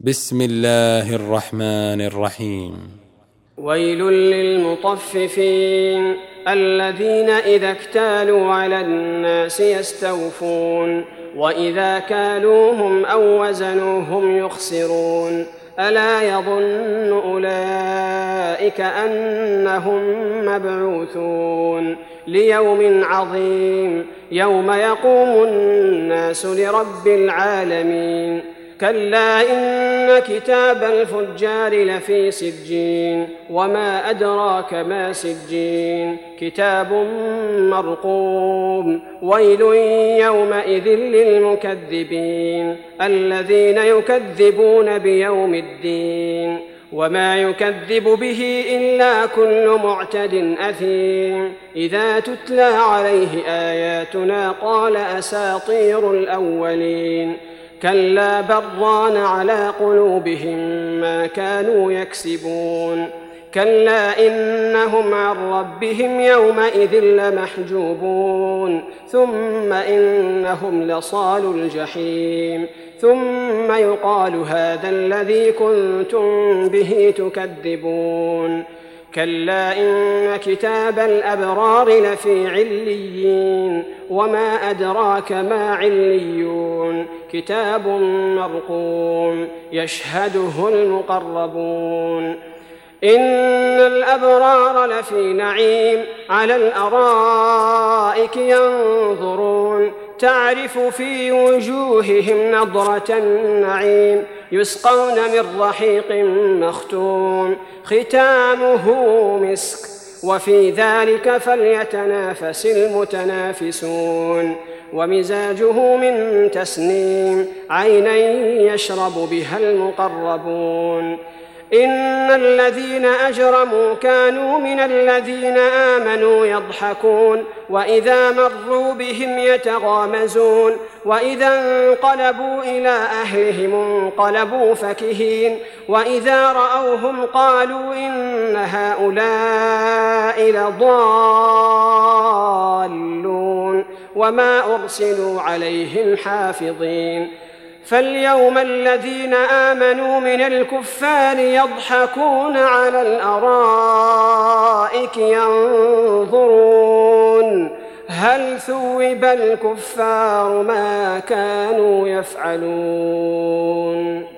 بسم الله الرحمن الرحيم. ويل للمطففين الذين إذا اكتالوا على الناس يستوفون وإذا كالوهم أو وزنوهم يخسرون ألا يظن أولئك أنهم مبعوثون ليوم عظيم يوم يقوم الناس لرب العالمين كلا إن كتاب الفجار لفي سجين وما أدراك ما سجين كتاب مرقوم ويل يومئذ للمكذبين الذين يكذبون بيوم الدين وما يكذب به إلا كل معتد أثيم إذا تتلى عليه آياتنا قال أساطير الأولين كلا بل ران على قلوبهم ما كانوا يكسبون كلا إنهم عن ربهم يومئذ لمحجوبون ثم إنهم لصالوا الجحيم ثم يقال هذا الذي كنتم به تكذبون كلا إن كتاب الأبرار لفي عليين وما أدراك ما عليون كتاب مرقوم يشهده المقربون إن الأبرار لفي نعيم على الأرائك ينظرون تعرف في وجوههم نضرة النعيم يسقون من رحيق مختوم ختامه مسك وفي ذلك فليتنافس المتنافسون ومزاجه من تسنيم عينا يشرب بها المقربون إن الذين أجرموا كانوا من الذين آمنوا يضحكون وإذا مروا بهم يتغامزون وإذا انقلبوا إلى أهلهم انقلبوا فكهين وإذا رأوهم قالوا إن هؤلاء لضالون وما أرسلوا عليهم حافظين فاليوم الذين آمنوا من الكفار يضحكون على الأرائك ينظرون هل ثوب الكفار ما كانوا يفعلون